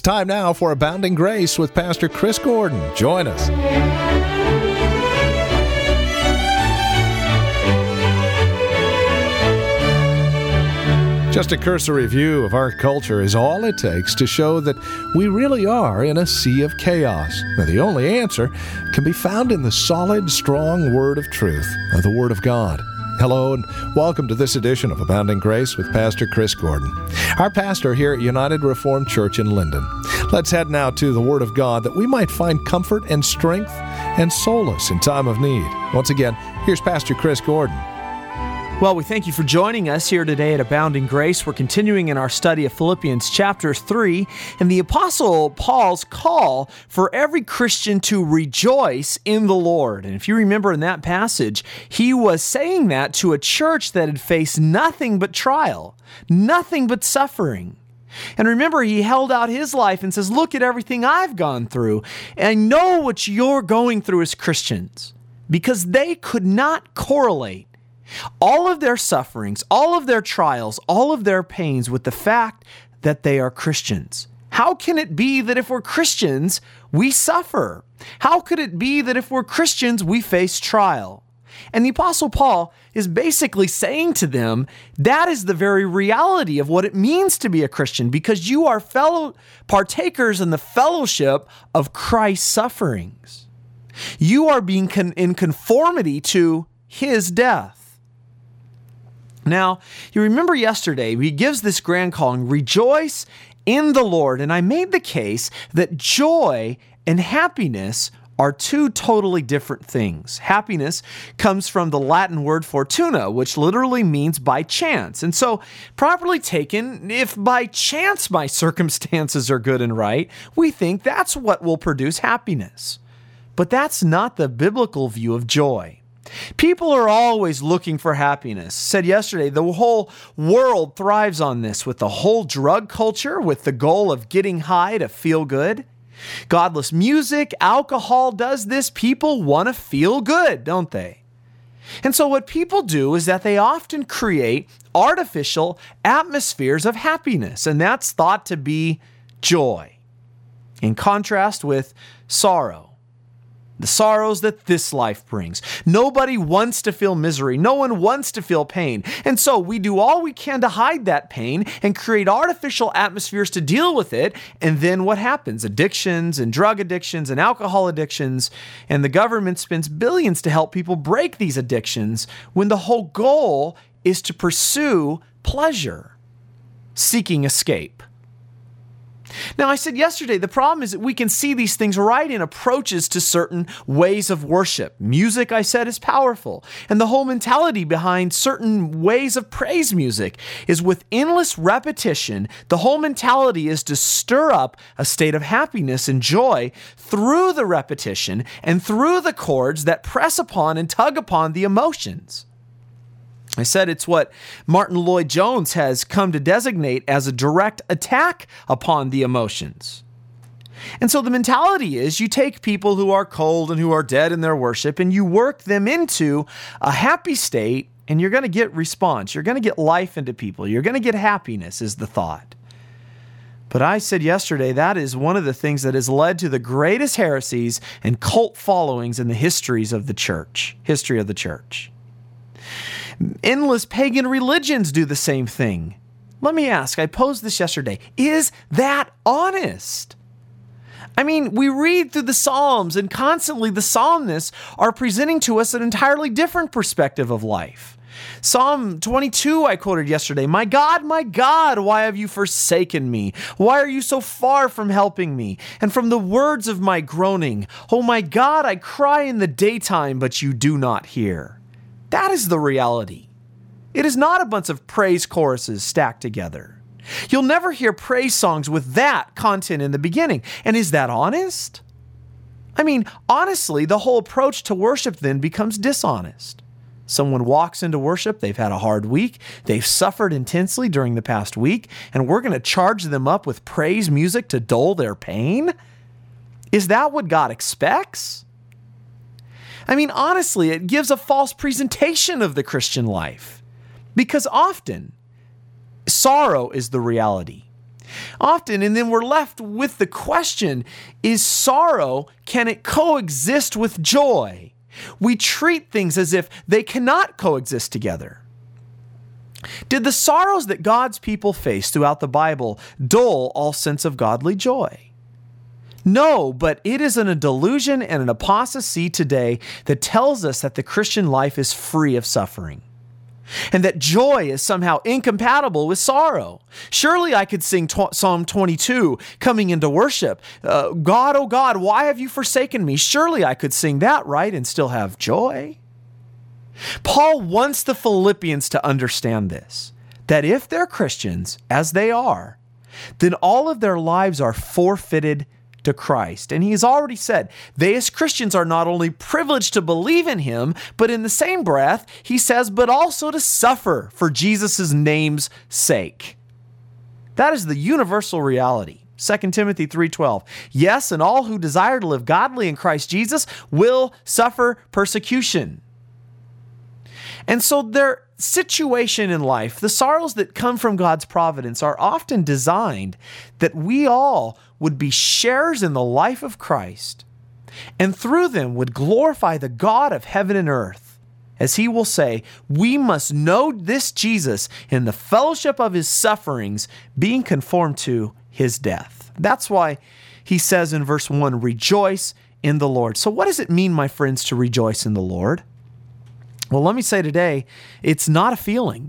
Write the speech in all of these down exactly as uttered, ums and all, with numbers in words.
time now for Abounding Grace with Pastor Chris Gordon. Join us. Just a cursory view of our culture is all it takes to show that we really are in a sea of chaos. Now, the only answer can be found in the solid, strong word of truth, the Word of God. Hello and welcome to this edition of Abounding Grace with Pastor Chris Gordon, our pastor here at United Reformed Church in Linden. Let's head now to the Word of God that we might find comfort and strength and solace in time of need. Once again, here's Pastor Chris Gordon. Well, we thank you for joining us here today at Abounding Grace. We're continuing in our study of Philippians chapter three and the Apostle Paul's call for every Christian to rejoice in the Lord. And if you remember in that passage, he was saying that to a church that had faced nothing but trial, nothing but suffering. And remember, he held out his life and says, look at everything I've gone through, and I know what you're going through as Christians, because they could not correlate all of their sufferings, all of their trials, all of their pains with the fact that they are Christians. How can it be that if we're Christians, we suffer? How could it be that if we're Christians, we face trial? And the Apostle Paul is basically saying to them, that is the very reality of what it means to be a Christian, because you are fellow partakers in the fellowship of Christ's sufferings. You are being con- in conformity to his death. Now, you remember yesterday, he gives this grand calling, rejoice in the Lord. And I made the case that joy and happiness are two totally different things. Happiness comes from the Latin word fortuna, which literally means by chance. And so, properly taken, if by chance my circumstances are good and right, we think that's what will produce happiness. But that's not the biblical view of joy. People are always looking for happiness. Said yesterday, the whole world thrives on this, with the whole drug culture, with the goal of getting high to feel good. Godless music, alcohol does this. People want to feel good, don't they? And so what people do is that they often create artificial atmospheres of happiness, and that's thought to be joy, in contrast with sorrow. The sorrows that this life brings. Nobody wants to feel misery. No one wants to feel pain. And so we do all we can to hide that pain and create artificial atmospheres to deal with it. And then what happens? Addictions and drug addictions and alcohol addictions. And the government spends billions to help people break these addictions when the whole goal is to pursue pleasure, seeking escape. Now, I said yesterday, the problem is that we can see these things right in approaches to certain ways of worship. Music, I said, is powerful. And the whole mentality behind certain ways of praise music is with endless repetition. The whole mentality is to stir up a state of happiness and joy through the repetition and through the chords that press upon and tug upon the emotions. I said it's what Martin Lloyd-Jones has come to designate as a direct attack upon the emotions. And so the mentality is you take people who are cold and who are dead in their worship and you work them into a happy state, and you're going to get response. You're going to get life into people. You're going to get happiness is the thought. But I said yesterday that is one of the things that has led to the greatest heresies and cult followings in the histories of the church, history of the church. Endless pagan religions do the same thing. Let me ask, I posed this yesterday, is that honest? I mean, we read through the Psalms and constantly the psalmists are presenting to us an entirely different perspective of life. Psalm twenty-two I quoted yesterday, my God, my God, why have you forsaken me? Why are you so far from helping me? And from the words of my groaning, oh my God, I cry in the daytime, but you do not hear. That is the reality. It is not a bunch of praise choruses stacked together. You'll never hear praise songs with that content in the beginning. And is that honest? I mean, honestly, the whole approach to worship then becomes dishonest. Someone walks into worship, they've had a hard week, they've suffered intensely during the past week, and we're going to charge them up with praise music to dull their pain? Is that what God expects? I mean, honestly, it gives a false presentation of the Christian life, because often sorrow is the reality. Often, and then we're left with the question, is sorrow, can it coexist with joy? We treat things as if they cannot coexist together. Did the sorrows that God's people face throughout the Bible dull all sense of godly joy? No, but it is in a delusion and an apostasy today that tells us that the Christian life is free of suffering, and that joy is somehow incompatible with sorrow. Surely I could sing tw- Psalm twenty-two coming into worship. Uh, God, oh God, why have you forsaken me? Surely I could sing that, right, and still have joy. Paul wants the Philippians to understand this, that if they're Christians, as they are, then all of their lives are forfeited to Christ. And he's already said they as Christians are not only privileged to believe in him, but in the same breath, he says, but also to suffer for Jesus' name's sake. That is the universal reality. Second Timothy three twelve. Yes, and all who desire to live godly in Christ Jesus will suffer persecution. And so their situation in life, the sorrows that come from God's providence, are often designed that we all would be sharers in the life of Christ, and through them would glorify the God of heaven and earth. As he will say, we must know this Jesus in the fellowship of his sufferings, being conformed to his death. That's why he says in verse one, rejoice in the Lord. So what does it mean, my friends, to rejoice in the Lord? Well, let me say today, it's not a feeling.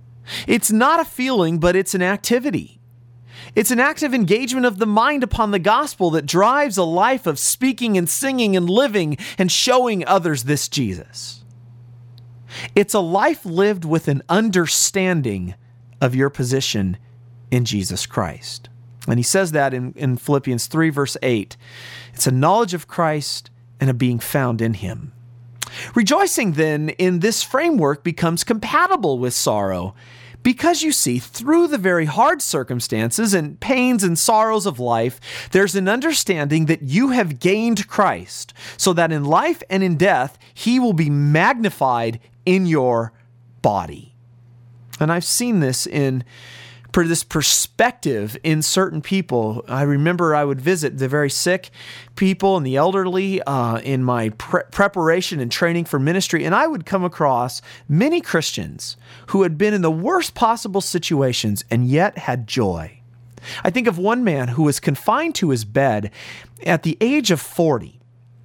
It's not a feeling, but it's an activity. It's an active engagement of the mind upon the gospel that drives a life of speaking and singing and living and showing others this Jesus. It's a life lived with an understanding of your position in Jesus Christ. And he says that in, in Philippians three, verse eight. It's a knowledge of Christ and a being found in him. Rejoicing then in this framework becomes compatible with sorrow because, you see, through the very hard circumstances and pains and sorrows of life, there's an understanding that you have gained Christ, so that in life and in death, he will be magnified in your body. And I've seen this in per this perspective in certain people. I remember I would visit the very sick people and the elderly uh, in my pre- preparation and training for ministry, and I would come across many Christians who had been in the worst possible situations and yet had joy. I think of one man who was confined to his bed at the age of forty.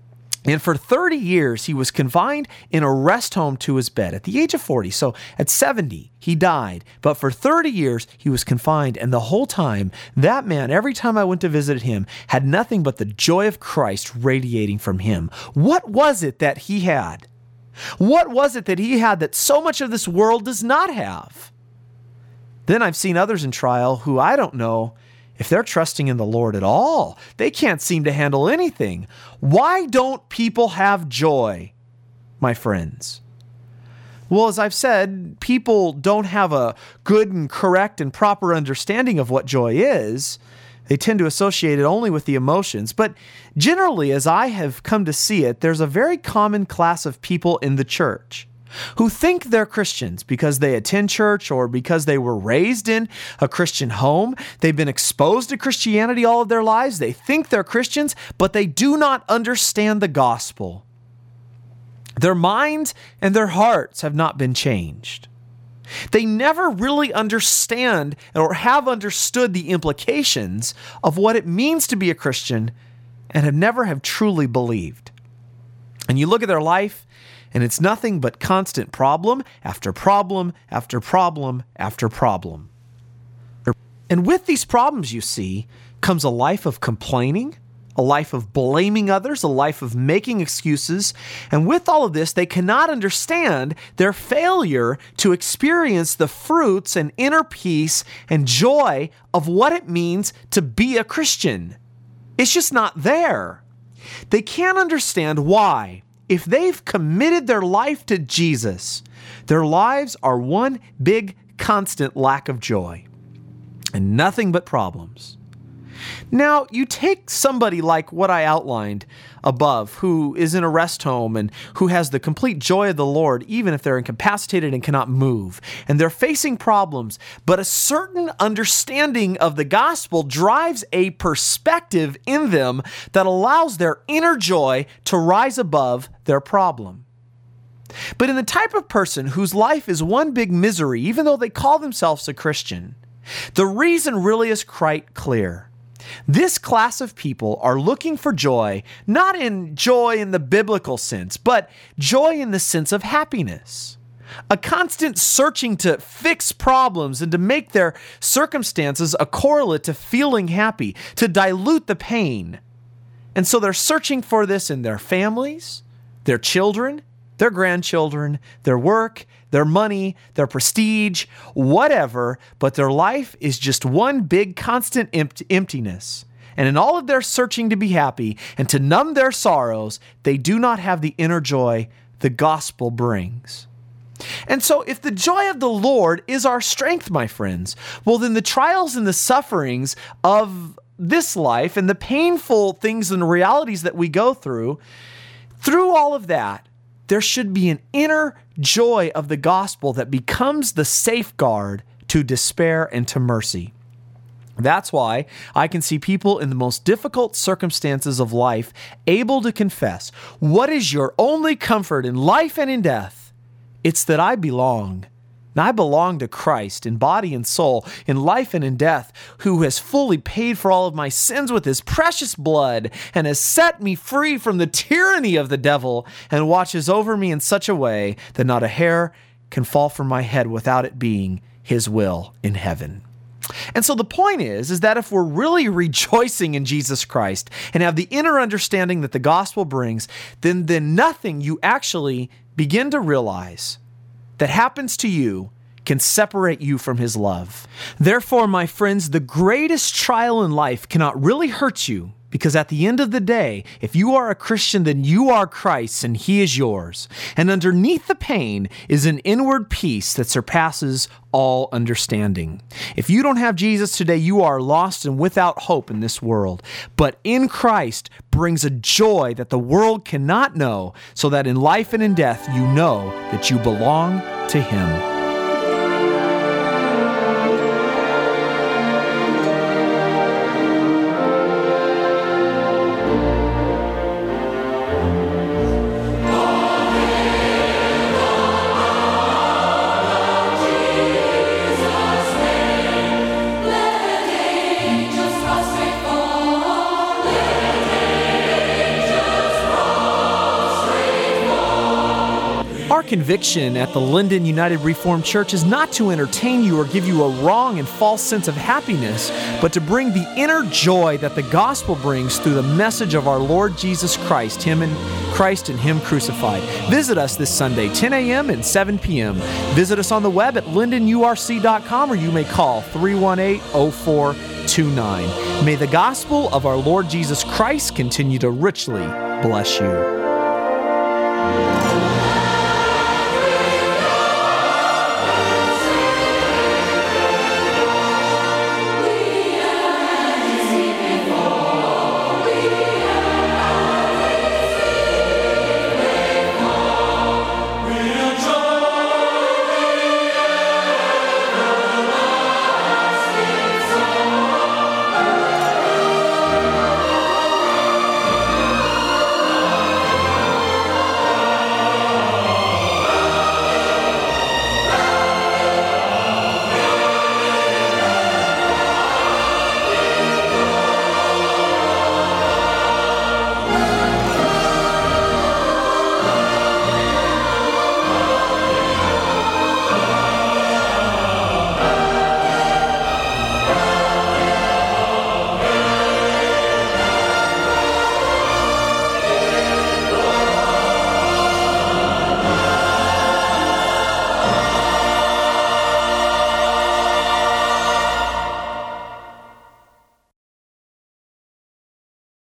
And for thirty years, he was confined in a rest home to his bed at the age of forty. So at seventy, he died. But for thirty years, he was confined. And the whole time, that man, every time I went to visit him, had nothing but the joy of Christ radiating from him. What was it that he had? What was it that he had that so much of this world does not have? Then I've seen others in trial who I don't know if they're trusting in the Lord at all. They can't seem to handle anything. Why don't people have joy, my friends? Well, as I've said, people don't have a good and correct and proper understanding of what joy is. They tend to associate it only with the emotions. But generally, as I have come to see it, there's a very common class of people in the church who think they're Christians because they attend church or because they were raised in a Christian home. They've been exposed to Christianity all of their lives. They think they're Christians, but they do not understand the gospel. Their minds and their hearts have not been changed. They never really understand or have understood the implications of what it means to be a Christian and have never have truly believed. And you look at their life, and it's nothing but constant problem after problem after problem after problem. And with these problems, you see, comes a life of complaining, a life of blaming others, a life of making excuses. And with all of this, they cannot understand their failure to experience the fruits and inner peace and joy of what it means to be a Christian. It's just not there. They can't understand why, if they've committed their life to Jesus, their lives are one big constant lack of joy and nothing but problems. Now, you take somebody like what I outlined above, who is in a rest home and who has the complete joy of the Lord, even if they're incapacitated and cannot move, and they're facing problems, but a certain understanding of the gospel drives a perspective in them that allows their inner joy to rise above their problem. But in the type of person whose life is one big misery, even though they call themselves a Christian, the reason really is quite clear. This class of people are looking for joy, not in joy in the biblical sense, but joy in the sense of happiness. A constant searching to fix problems and to make their circumstances a correlate to feeling happy, to dilute the pain. And so they're searching for this in their families, their children, their grandchildren, their work, their money, their prestige, whatever, but their life is just one big constant empt- emptiness. And in all of their searching to be happy and to numb their sorrows, they do not have the inner joy the gospel brings. And so if the joy of the Lord is our strength, my friends, well, then the trials and the sufferings of this life and the painful things and realities that we go through, through all of that, there should be an inner joy of the gospel that becomes the safeguard to despair and to mercy. That's why I can see people in the most difficult circumstances of life able to confess, "What is your only comfort in life and in death? It's that I belong. I belong to Christ in body and soul, in life and in death, who has fully paid for all of my sins with his precious blood and has set me free from the tyranny of the devil and watches over me in such a way that not a hair can fall from my head without it being his will in heaven." And so the point is, is that if we're really rejoicing in Jesus Christ and have the inner understanding that the gospel brings, then, then nothing you actually begin to realize that happens to you can separate you from his love. Therefore, my friends, the greatest trial in life cannot really hurt you, because at the end of the day, if you are a Christian, then you are Christ's and he is yours. And underneath the pain is an inward peace that surpasses all understanding. If you don't have Jesus today, you are lost and without hope in this world. But in Christ brings a joy that the world cannot know, so that in life and in death, you know that you belong to him. Our conviction at the Linden United Reformed Church is not to entertain you or give you a wrong and false sense of happiness, but to bring the inner joy that the gospel brings through the message of our Lord Jesus Christ, Him and Christ and Him crucified. Visit us this Sunday, ten a.m. and seven p.m. Visit us on the web at linden u r c dot com, or you may call three one eight, oh four two nine. May the gospel of our Lord Jesus Christ continue to richly bless you.